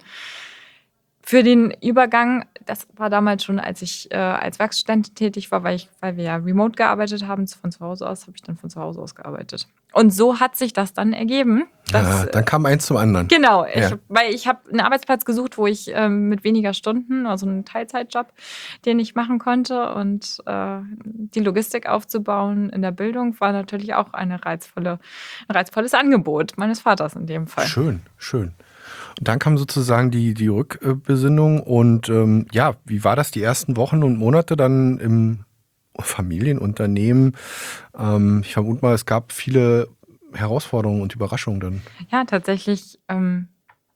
für den Übergang, das war damals schon, als ich äh, als Werkstudentin tätig war, weil, ich, weil wir ja remote gearbeitet haben, von zu Hause aus, habe ich dann von zu Hause aus gearbeitet. Und so hat sich das dann ergeben. Dass, ja, dann kam eins zum anderen. Genau, ja. ich, weil ich habe einen Arbeitsplatz gesucht, wo ich äh, mit weniger Stunden, also einen Teilzeitjob, den ich machen konnte. Und äh, die Logistik aufzubauen in der Bildung war natürlich auch eine reizvolle, ein reizvolles Angebot meines Vaters in dem Fall. Schön, schön. Und dann kam sozusagen die, die Rückbesinnung und ähm, ja, wie war das die ersten Wochen und Monate dann im Familienunternehmen? Ähm, ich vermute mal, es gab viele Herausforderungen und Überraschungen dann. Ja, tatsächlich ähm,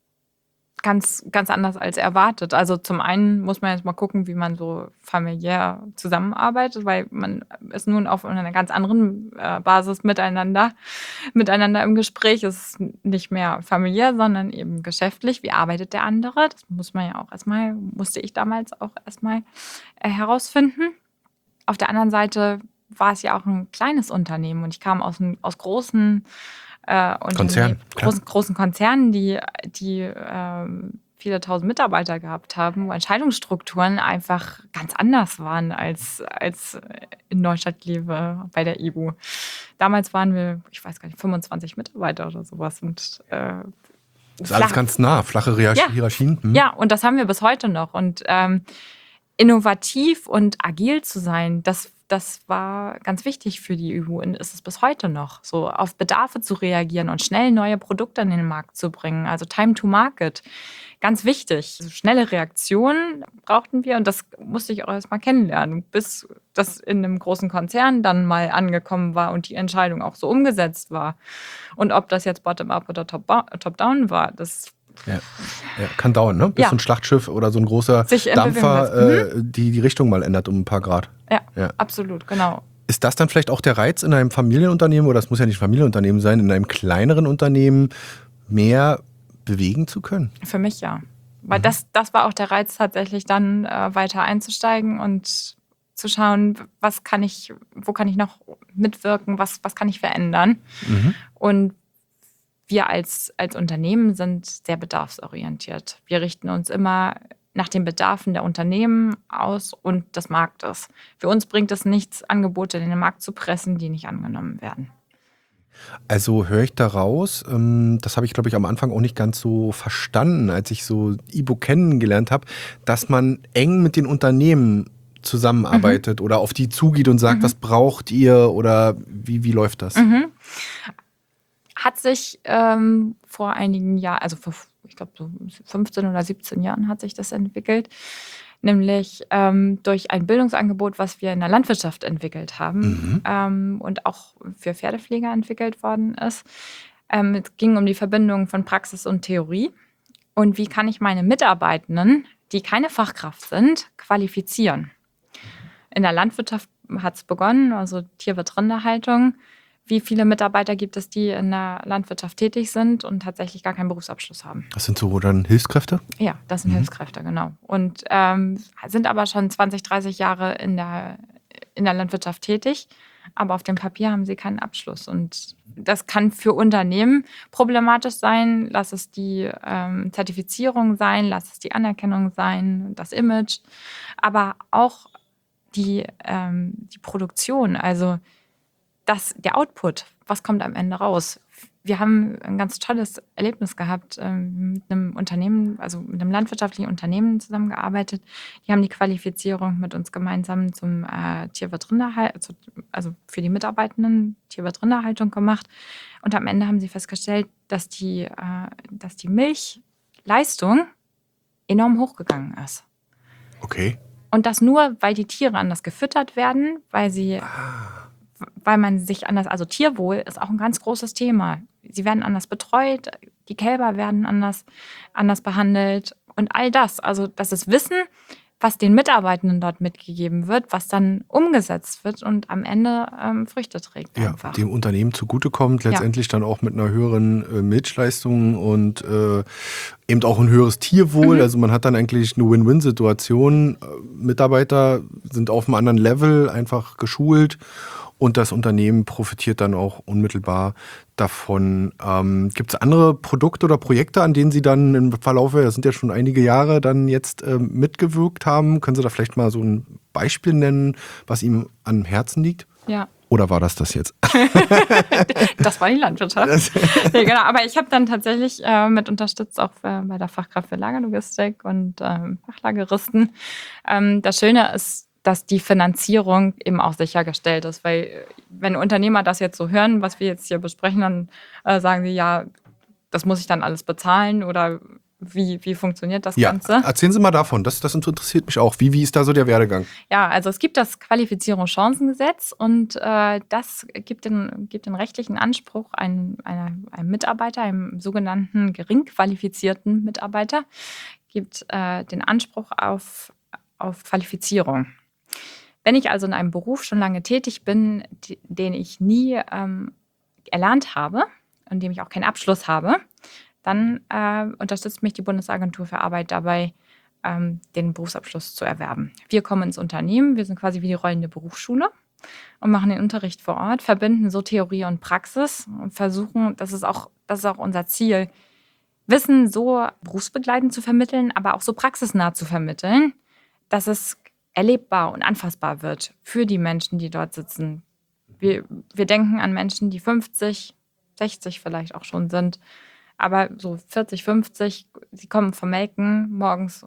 ganz, ganz anders als erwartet. Also zum einen muss man jetzt mal gucken, wie man so familiär zusammenarbeitet, weil man ist nun auf einer ganz anderen äh, Basis miteinander, miteinander im Gespräch. Es ist nicht mehr familiär, sondern eben geschäftlich. Wie arbeitet der andere? Das muss man ja auch erstmal, musste ich damals auch erstmal äh, herausfinden. Auf der anderen Seite war es ja auch ein kleines Unternehmen und ich kam aus, aus großen Äh, Konzern, großen, großen Konzernen, die, die äh, viele tausend Mitarbeiter gehabt haben, wo Entscheidungsstrukturen einfach ganz anders waren als, als in Neustadt-Glewe bei der I B U. Damals waren wir, ich weiß gar nicht, fünfundzwanzig Mitarbeiter oder sowas. Und, äh, das ist alles ganz nah, flache Hierarchien. Ja, hm. ja, und das haben wir bis heute noch. Und ähm, innovativ und agil zu sein, das Das war ganz wichtig für die I B U und ist es bis heute noch, so auf Bedarfe zu reagieren und schnell neue Produkte in den Markt zu bringen. Also Time to Market, ganz wichtig. Also schnelle Reaktionen brauchten wir und das musste ich auch erst mal kennenlernen, bis das in einem großen Konzern dann mal angekommen war und die Entscheidung auch so umgesetzt war. Und ob das jetzt Bottom-up oder Top-down war, das Ja. Ja, kann dauern, ne? Bis Ja. so ein Schlachtschiff oder so ein großer Sich Dampfer entwickeln äh, die, die Richtung mal ändert um ein paar Grad. Ja, Ja. absolut, genau. Ist das dann vielleicht auch der Reiz in einem Familienunternehmen, oder das muss ja nicht ein Familienunternehmen sein, in einem kleineren Unternehmen mehr bewegen zu können? Für mich ja. Weil das, das war auch der Reiz, tatsächlich dann äh, weiter einzusteigen und zu schauen, was kann ich, wo kann ich noch mitwirken, was, was kann ich verändern. Mhm. Und wir als, als Unternehmen sind sehr bedarfsorientiert. Wir richten uns immer nach den Bedarfen der Unternehmen aus und des Marktes. Für uns bringt es nichts, Angebote in den Markt zu pressen, die nicht angenommen werden. Also höre ich daraus, ähm, das habe ich, glaube ich, am Anfang auch nicht ganz so verstanden, als ich so I B U kennengelernt habe, dass man eng mit den Unternehmen zusammenarbeitet mhm. oder auf die zugeht und sagt, mhm. was braucht ihr oder wie, wie läuft das? Mhm. Hat sich ähm, vor einigen Jahren, also vor, ich glaube, so fünfzehn oder siebzehn Jahren hat sich das entwickelt, nämlich ähm, durch ein Bildungsangebot, was wir in der Landwirtschaft entwickelt haben Mhm. ähm, und auch für Pferdepfleger entwickelt worden ist. Ähm, es ging um die Verbindung von Praxis und Theorie und wie kann ich meine Mitarbeitenden, die keine Fachkraft sind, qualifizieren. In der Landwirtschaft hat es begonnen, also Tierwirt-Rinderhaltung. Wie viele Mitarbeiter gibt es, die in der Landwirtschaft tätig sind und tatsächlich gar keinen Berufsabschluss haben? Das sind so dann Hilfskräfte? Ja, das sind mhm. Hilfskräfte, genau. Und ähm, sind aber schon zwanzig, dreißig Jahre in der, in der Landwirtschaft tätig, aber auf dem Papier haben sie keinen Abschluss. Und das kann für Unternehmen problematisch sein. Lass es die ähm, Zertifizierung sein, lass es die Anerkennung sein, das Image, aber auch die, ähm, die Produktion, also das, der Output, was kommt am Ende raus? Wir haben ein ganz tolles Erlebnis gehabt, ähm, mit einem Unternehmen, also mit einem landwirtschaftlichen Unternehmen zusammengearbeitet. Die haben die Qualifizierung mit uns gemeinsam zum äh, Tierwirt-Rinderhaltung, also für die Mitarbeitenden Tierwirt-Rinderhaltung gemacht. Und am Ende haben sie festgestellt, dass die, äh, dass die Milchleistung enorm hochgegangen ist. Okay. Und das nur, weil die Tiere anders gefüttert werden, weil sie... Ah. weil man sich anders, also Tierwohl ist auch ein ganz großes Thema. Sie werden anders betreut, die Kälber werden anders, anders behandelt und all das. Also das ist Wissen, was den Mitarbeitenden dort mitgegeben wird, was dann umgesetzt wird und am Ende ähm, Früchte trägt. Ja, einfach. dem Unternehmen zugutekommt, letztendlich ja. dann auch mit einer höheren äh, Milchleistung und äh, eben auch ein höheres Tierwohl. Mhm. Also man hat dann eigentlich eine Win-Win-Situation. Mitarbeiter sind auf einem anderen Level, einfach geschult. Und das Unternehmen profitiert dann auch unmittelbar davon. Ähm, gibt es andere Produkte oder Projekte, an denen Sie dann im Verlauf, das sind ja schon einige Jahre, dann jetzt ähm, mitgewirkt haben? Können Sie da vielleicht mal so ein Beispiel nennen, was Ihnen am Herzen liegt? Ja. Oder war das das jetzt? Das war die Landwirtschaft. Ja, genau. Aber ich habe dann tatsächlich äh, mit unterstützt, auch äh, bei der Fachkraft für Lagerlogistik und ähm, Fachlageristen. Ähm, das Schöne ist, dass die Finanzierung eben auch sichergestellt ist. Weil wenn Unternehmer das jetzt so hören, was wir jetzt hier besprechen, dann äh, sagen sie, ja, das muss ich dann alles bezahlen oder wie, wie funktioniert das ja, Ganze? Erzählen Sie mal davon, das, das interessiert mich auch. Wie, wie ist da so der Werdegang? Ja, also es gibt das Qualifizierungschancengesetz und äh, das gibt den, gibt den rechtlichen Anspruch einem, einer, einem Mitarbeiter, einem sogenannten gering qualifizierten Mitarbeiter, gibt äh, den Anspruch auf, auf Qualifizierung. Wenn ich also in einem Beruf schon lange tätig bin, die, den ich nie ähm, erlernt habe und in dem ich auch keinen Abschluss habe, dann äh, unterstützt mich die Bundesagentur für Arbeit dabei, ähm, den Berufsabschluss zu erwerben. Wir kommen ins Unternehmen, wir sind quasi wie die rollende Berufsschule und machen den Unterricht vor Ort, verbinden so Theorie und Praxis und versuchen, das ist auch, das ist auch unser Ziel, Wissen so berufsbegleitend zu vermitteln, aber auch so praxisnah zu vermitteln, dass es erlebbar und anfassbar wird für die Menschen, die dort sitzen. Wir, wir denken an Menschen, die fünfzig, sechzig vielleicht auch schon sind, aber so vierzig, fünfzig, sie kommen vom Melken morgens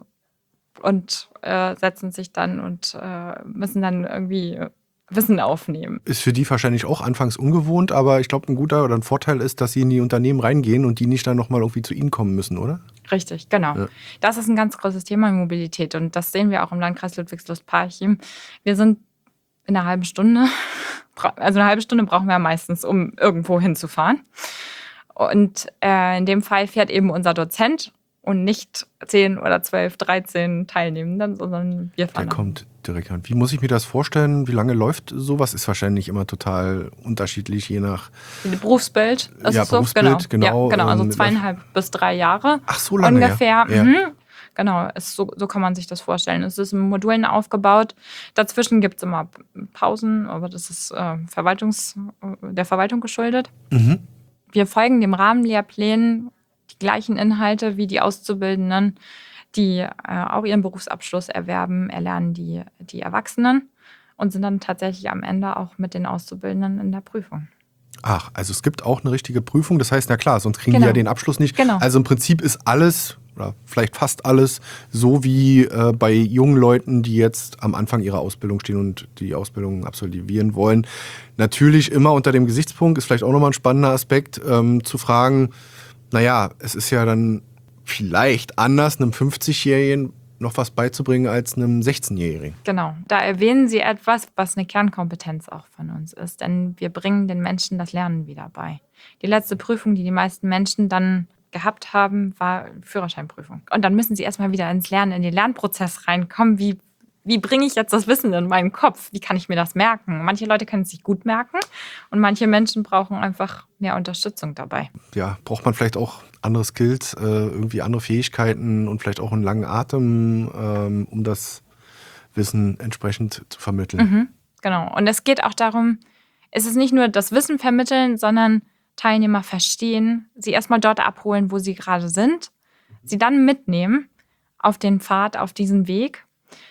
und äh, setzen sich dann und äh, müssen dann irgendwie Wissen aufnehmen. Ist für die wahrscheinlich auch anfangs ungewohnt, aber ich glaube, ein guter oder ein Vorteil ist, dass sie in die Unternehmen reingehen und die nicht dann nochmal irgendwie zu ihnen kommen müssen, oder? Richtig, genau. Ja. Das ist ein ganz großes Thema in Mobilität und das sehen wir auch im Landkreis Ludwigslust-Parchim. Wir sind in einer halben Stunde, also eine halbe Stunde brauchen wir meistens, um irgendwo hinzufahren. Und äh, in dem Fall fährt eben unser Dozent und nicht zehn oder zwölf, dreizehn Teilnehmenden, sondern wir fahren. Der kommt direkt an. Wie muss ich mir das vorstellen? Wie lange läuft sowas? Ist wahrscheinlich immer total unterschiedlich, je nach Berufsbild. Ja, ist so. Berufsbild, genau. genau. Ja, genau, also zweieinhalb bis drei Jahre. Ach, so lange, ungefähr. Ja. Mhm. Genau, ist so, so kann man sich das vorstellen. Es ist in Modulen aufgebaut. Dazwischen gibt es immer Pausen, aber das ist äh, Verwaltungs, der Verwaltung geschuldet. Mhm. Wir folgen dem Rahmenlehrplänen, die gleichen Inhalte wie die Auszubildenden, die äh, auch ihren Berufsabschluss erwerben, erlernen die, die Erwachsenen und sind dann tatsächlich am Ende auch mit den Auszubildenden in der Prüfung. Ach, also es gibt auch eine richtige Prüfung. Das heißt, na klar, sonst kriegen genau. die ja den Abschluss nicht. Genau. Also im Prinzip ist alles, oder vielleicht fast alles, so wie äh, bei jungen Leuten, die jetzt am Anfang ihrer Ausbildung stehen und die Ausbildung absolvieren wollen. Natürlich immer unter dem Gesichtspunkt, ist vielleicht auch nochmal ein spannender Aspekt, ähm, zu fragen, naja, es ist ja dann vielleicht anders, einem fünfzigjährigen noch was beizubringen als einem sechzehnjährigen. Genau, da erwähnen Sie etwas, was eine Kernkompetenz auch von uns ist. Denn wir bringen den Menschen das Lernen wieder bei. Die letzte Prüfung, die die meisten Menschen dann gehabt haben, war Führerscheinprüfung. Und dann müssen sie erstmal wieder ins Lernen, in den Lernprozess reinkommen. Wie, wie bringe ich jetzt das Wissen in meinen Kopf? Wie kann ich mir das merken? Manche Leute können es sich gut merken und manche Menschen brauchen einfach mehr Unterstützung dabei. Ja, braucht man vielleicht auch andere Skills, äh, irgendwie andere Fähigkeiten und vielleicht auch einen langen Atem, ähm, um das Wissen entsprechend zu vermitteln. Mhm, genau. Und es geht auch darum, es ist nicht nur das Wissen vermitteln, sondern Teilnehmer verstehen, sie erstmal dort abholen, wo sie gerade sind, sie dann mitnehmen auf den Pfad, auf diesen Weg.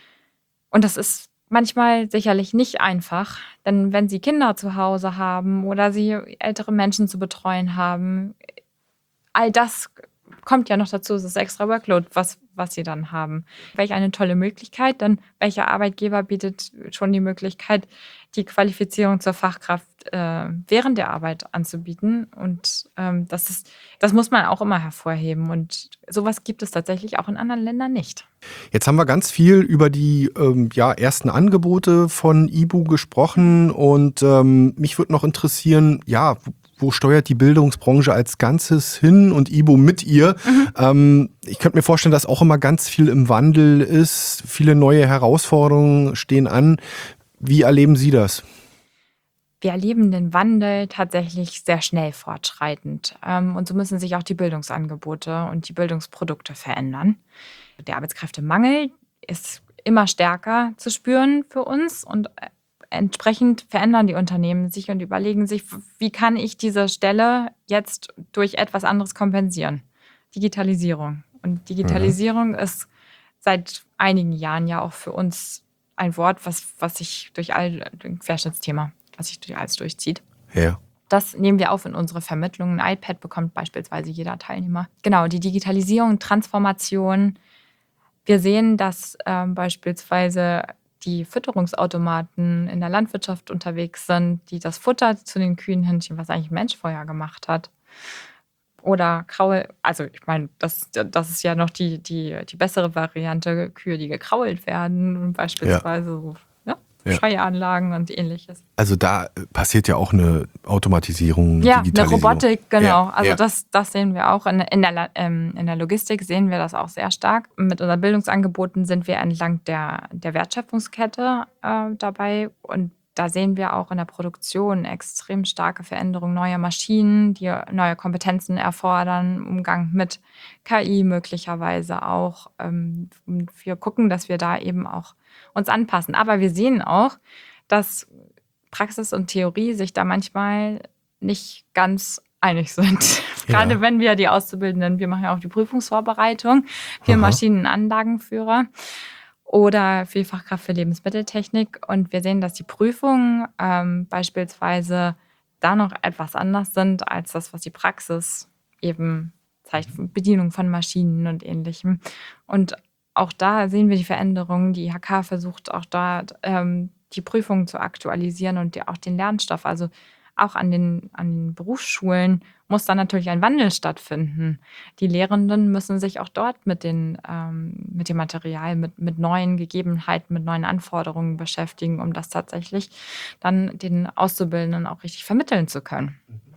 Und das ist manchmal sicherlich nicht einfach, denn wenn sie Kinder zu Hause haben oder sie ältere Menschen zu betreuen haben, all das kommt ja noch dazu, es ist extra Workload, was, was sie dann haben. Welch eine tolle Möglichkeit, denn welcher Arbeitgeber bietet schon die Möglichkeit, die Qualifizierung zur Fachkraft äh, während der Arbeit anzubieten. Und ähm, das ist, das muss man auch immer hervorheben. Und sowas gibt es tatsächlich auch in anderen Ländern nicht. Jetzt haben wir ganz viel über die ähm, ja, ersten Angebote von I B U gesprochen. Und ähm, mich würde noch interessieren, ja, wo steuert die Bildungsbranche als Ganzes hin und I B U mit ihr? Mhm. Ähm, ich könnte mir vorstellen, dass auch immer ganz viel im Wandel ist. Viele neue Herausforderungen stehen an. Wie erleben Sie das? Wir erleben den Wandel tatsächlich sehr schnell fortschreitend. Ähm, und so müssen sich auch die Bildungsangebote und die Bildungsprodukte verändern. Der Arbeitskräftemangel ist immer stärker zu spüren für uns und entsprechend verändern die Unternehmen sich und überlegen sich, wie kann ich diese Stelle jetzt durch etwas anderes kompensieren? Digitalisierung. Und Digitalisierung mhm. ist seit einigen Jahren ja auch für uns ein Wort, was, was sich durch all, ein Querschnittsthema, was sich durch alles durchzieht. Ja. Das nehmen wir auf in unsere Vermittlung. Ein iPad bekommt beispielsweise jeder Teilnehmer. Genau, die Digitalisierung, Transformation. Wir sehen, dass ähm, beispielsweise die Fütterungsautomaten in der Landwirtschaft unterwegs sind, die das Futter zu den Kühen hinschieben, was eigentlich ein Mensch vorher gemacht hat. Oder Kraul, also ich meine, das, das ist ja noch die, die, die bessere Variante, Kühe, die gekrault werden, beispielsweise ja. so ja, ja. Schreianlagen und ähnliches. Also da passiert ja auch eine Automatisierung, ja, Digitalisierung. Eine Robotik, genau. Ja, also ja. Das, das sehen wir auch. In, in, der, ähm, in der Logistik sehen wir das auch sehr stark. Mit unseren Bildungsangeboten sind wir entlang der, der Wertschöpfungskette äh, dabei und da sehen wir auch in der Produktion extrem starke Veränderungen, neue Maschinen, die neue Kompetenzen erfordern, Umgang mit K I möglicherweise auch. Wir gucken, dass wir da eben auch uns anpassen. Aber wir sehen auch, dass Praxis und Theorie sich da manchmal nicht ganz einig sind. Ja. Gerade wenn wir die Auszubildenden, wir machen ja auch die Prüfungsvorbereitung für Aha. Maschinenanlagenführer oder für die Fachkraft für Lebensmitteltechnik. Und wir sehen, dass die Prüfungen ähm, beispielsweise da noch etwas anders sind als das, was die Praxis eben zeigt, Bedienung von Maschinen und Ähnlichem. Und auch da sehen wir die Veränderungen. Die I H K versucht auch da ähm, die Prüfungen zu aktualisieren und die, auch den Lernstoff. Also auch an den, an den Berufsschulen muss dann natürlich ein Wandel stattfinden. Die Lehrenden müssen sich auch dort mit, den, ähm, mit dem Material, mit, mit neuen Gegebenheiten, mit neuen Anforderungen beschäftigen, um das tatsächlich dann den Auszubildenden auch richtig vermitteln zu können.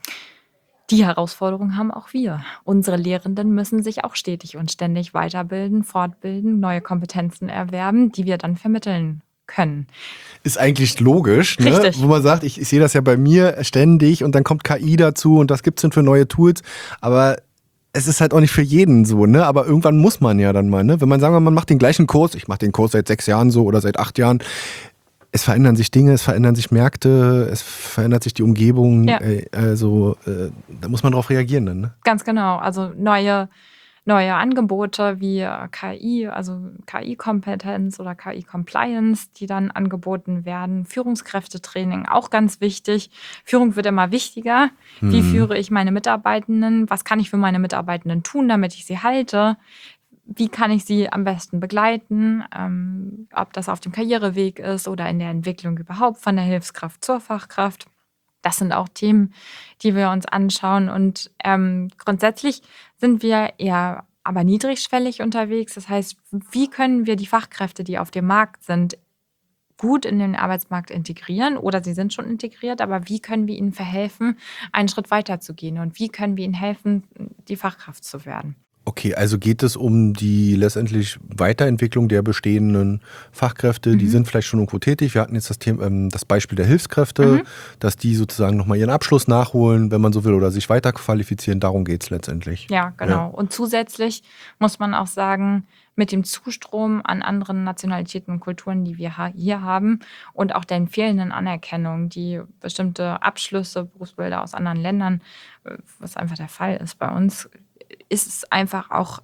Die Herausforderung haben auch wir. Unsere Lehrenden müssen sich auch stetig und ständig weiterbilden, fortbilden, neue Kompetenzen erwerben, die wir dann vermitteln können. Ist eigentlich logisch, ne? Richtig. Wo man sagt, ich, ich sehe das ja bei mir ständig und dann kommt K I dazu und das gibt es denn für neue Tools, aber es ist halt auch nicht für jeden so, ne? Aber irgendwann muss man ja dann mal, ne? Wenn man sagen wir, man macht den gleichen Kurs, ich mache den Kurs seit sechs Jahren so oder seit acht Jahren, es verändern sich Dinge, es verändern sich Märkte, es verändert sich die Umgebung, ja. äh, also äh, da muss man drauf reagieren dann, ne? Ganz genau, also neue Neue Angebote wie K I, also K I-Kompetenz oder K I-Compliance, die dann angeboten werden. Führungskräftetraining, auch ganz wichtig. Führung wird immer wichtiger. Mhm. Wie führe ich meine Mitarbeitenden? Was kann ich für meine Mitarbeitenden tun, damit ich sie halte? Wie kann ich sie am besten begleiten? Ähm, ob das auf dem Karriereweg ist oder in der Entwicklung überhaupt von der Hilfskraft zur Fachkraft. Das sind auch Themen, die wir uns anschauen. Und ähm, grundsätzlich sind wir eher aber niedrigschwellig unterwegs. Das heißt, wie können wir die Fachkräfte, die auf dem Markt sind, gut in den Arbeitsmarkt integrieren? Oder sie sind schon integriert, aber wie können wir ihnen verhelfen, einen Schritt weiter zu gehen? Und wie können wir ihnen helfen, die Fachkraft zu werden? Okay, also geht es um die letztendlich Weiterentwicklung der bestehenden Fachkräfte, mhm. die sind vielleicht schon irgendwo tätig. Wir hatten jetzt das, Thema, ähm, das Beispiel der Hilfskräfte, mhm. dass die sozusagen nochmal ihren Abschluss nachholen, wenn man so will, oder sich weiter qualifizieren. Darum geht es letztendlich. Ja, genau. Ja. Und zusätzlich muss man auch sagen, mit dem Zustrom an anderen Nationalitäten und Kulturen, die wir hier haben und auch der fehlenden Anerkennung, die bestimmte Abschlüsse, Berufsbilder aus anderen Ländern, was einfach der Fall ist bei uns, ist es einfach auch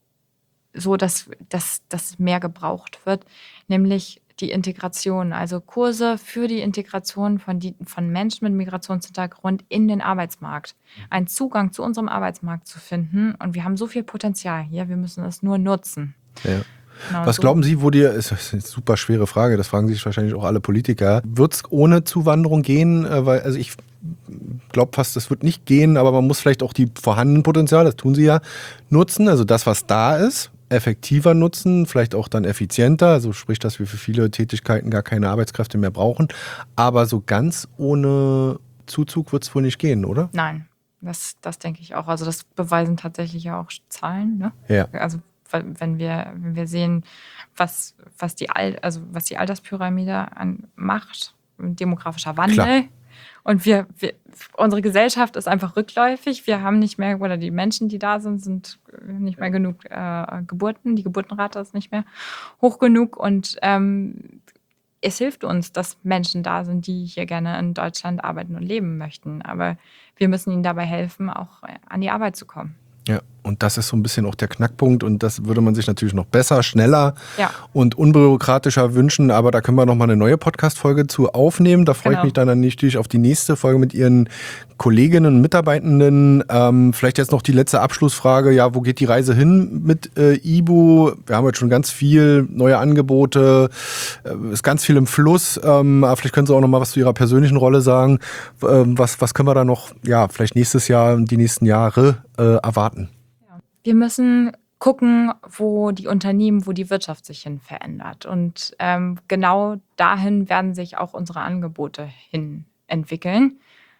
so, dass, dass, dass mehr gebraucht wird, nämlich die Integration, also Kurse für die Integration von, die, von Menschen mit Migrationshintergrund in den Arbeitsmarkt, einen Zugang zu unserem Arbeitsmarkt zu finden. Und wir haben so viel Potenzial hier, wir müssen es nur nutzen. Ja. Genau. Was so. Glauben Sie, wo dir, ist eine super schwere Frage, das fragen sich wahrscheinlich auch alle Politiker, wird es ohne Zuwanderung gehen? Weil, also ich glaube fast, das wird nicht gehen, aber man muss vielleicht auch die vorhandenen Potenziale, das tun Sie ja, nutzen, also das, was da ist, effektiver nutzen, vielleicht auch dann effizienter, also sprich, dass wir für viele Tätigkeiten gar keine Arbeitskräfte mehr brauchen, aber so ganz ohne Zuzug wird es wohl nicht gehen, oder? Nein, das, das denke ich auch, also das beweisen tatsächlich ja auch Zahlen, ne? Ja. Also wenn wir, wenn wir sehen, was, was, die, Al- also was die Alterspyramide an macht, demografischer Wandel. Klar. Und wir, wir, unsere Gesellschaft ist einfach rückläufig. Wir haben nicht mehr, oder die Menschen, die da sind, sind nicht mehr genug äh, Geburten. Die Geburtenrate ist nicht mehr hoch genug. Und ähm, es hilft uns, dass Menschen da sind, die hier gerne in Deutschland arbeiten und leben möchten. Aber wir müssen ihnen dabei helfen, auch an die Arbeit zu kommen. Ja, und das ist so ein bisschen auch der Knackpunkt und das würde man sich natürlich noch besser, schneller ja. und unbürokratischer wünschen, aber da können wir nochmal eine neue Podcast-Folge zu aufnehmen. Da freue genau. ich mich dann natürlich auf die nächste Folge mit Ihren Kolleginnen und Mitarbeitenden. Ähm, vielleicht jetzt noch die letzte Abschlussfrage, ja, wo geht die Reise hin mit äh, I B U? Wir haben jetzt schon ganz viel neue Angebote, äh, ist ganz viel im Fluss, ähm, aber vielleicht können Sie auch nochmal was zu Ihrer persönlichen Rolle sagen. Ähm, was, was können wir da noch, ja, vielleicht nächstes Jahr und die nächsten Jahre äh, erwarten? Wir müssen gucken, wo die Unternehmen, wo die Wirtschaft sich hin verändert. Und ähm, genau dahin werden sich auch unsere Angebote hin entwickeln.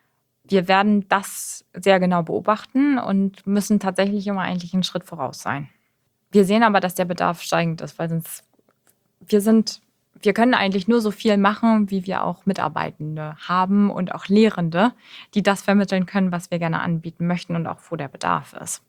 Wir werden das sehr genau beobachten und müssen tatsächlich immer eigentlich einen Schritt voraus sein. Wir sehen aber, dass der Bedarf steigend ist, weil sonst wir sind, wir können eigentlich nur so viel machen, wie wir auch Mitarbeitende haben und auch Lehrende, die das vermitteln können, was wir gerne anbieten möchten und auch wo der Bedarf ist.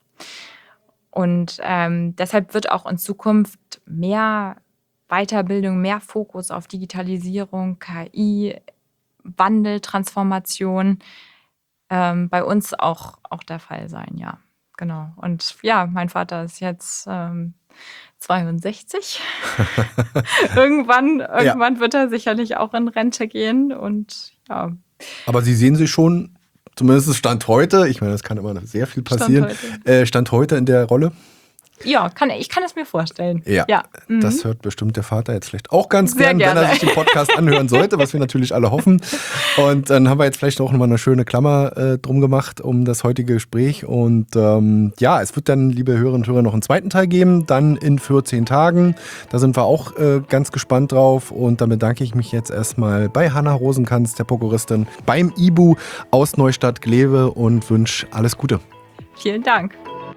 Und ähm, deshalb wird auch in Zukunft mehr Weiterbildung, mehr Fokus auf Digitalisierung, K I, Wandel, Transformation ähm, bei uns auch, auch der Fall sein, ja. Genau. Und ja, mein Vater ist jetzt ähm, zweiundsechzig. irgendwann irgendwann ja. wird er sicherlich auch in Rente gehen. Und ja. Aber Sie sehen sich schon, zumindest Stand heute, ich meine, das kann immer sehr viel passieren, Stand heute, äh, Stand heute in der Rolle? Ja, kann, ich kann es mir vorstellen. Ja, ja. Mhm. Das hört bestimmt der Vater jetzt vielleicht auch ganz Sehr gern, gerne. wenn er sich den Podcast anhören sollte, was wir natürlich alle hoffen. Und dann haben wir jetzt vielleicht auch nochmal eine schöne Klammer äh, drum gemacht um das heutige Gespräch. Und ähm, ja, es wird dann, liebe Hörerinnen und Hörer, noch einen zweiten Teil geben, dann in vierzehn Tagen. Da sind wir auch äh, ganz gespannt drauf. Und dann bedanke ich mich jetzt erstmal bei Hanna Rosenkanz, der Prokuristin, beim I B U aus Neustadt-Glewe und wünsche alles Gute. Vielen Dank.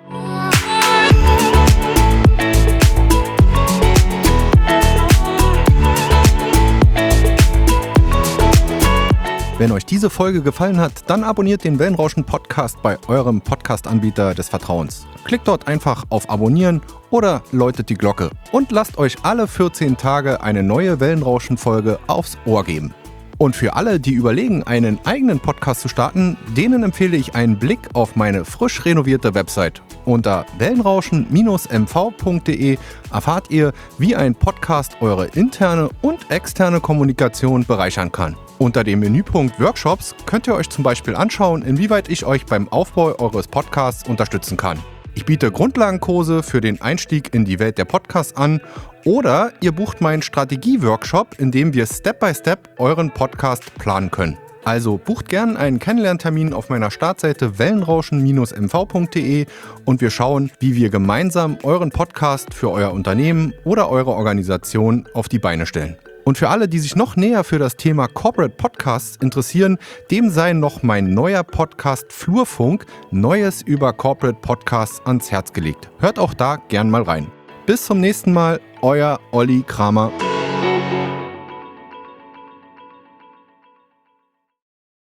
Wenn euch diese Folge gefallen hat, dann abonniert den Wellenrauschen-Podcast bei eurem Podcast-Anbieter des Vertrauens. Klickt dort einfach auf Abonnieren oder läutet die Glocke und lasst euch alle vierzehn Tage eine neue Wellenrauschen-Folge aufs Ohr geben. Und für alle, die überlegen, einen eigenen Podcast zu starten, denen empfehle ich einen Blick auf meine frisch renovierte Website. Unter wellenrauschen Bindestrich m v punkt d e erfahrt ihr, wie ein Podcast eure interne und externe Kommunikation bereichern kann. Unter dem Menüpunkt Workshops könnt ihr euch zum Beispiel anschauen, inwieweit ich euch beim Aufbau eures Podcasts unterstützen kann. Ich biete Grundlagenkurse für den Einstieg in die Welt der Podcasts an oder ihr bucht meinen Strategie-Workshop, in dem wir Step by Step euren Podcast planen können. Also bucht gern einen Kennenlerntermin auf meiner Startseite wellenrauschen Bindestrich m v punkt d e und wir schauen, wie wir gemeinsam euren Podcast für euer Unternehmen oder eure Organisation auf die Beine stellen. Und für alle, die sich noch näher für das Thema Corporate Podcasts interessieren, dem sei noch mein neuer Podcast Flurfunk, Neues über Corporate Podcasts, ans Herz gelegt. Hört auch da gern mal rein. Bis zum nächsten Mal, euer Olli Kramer.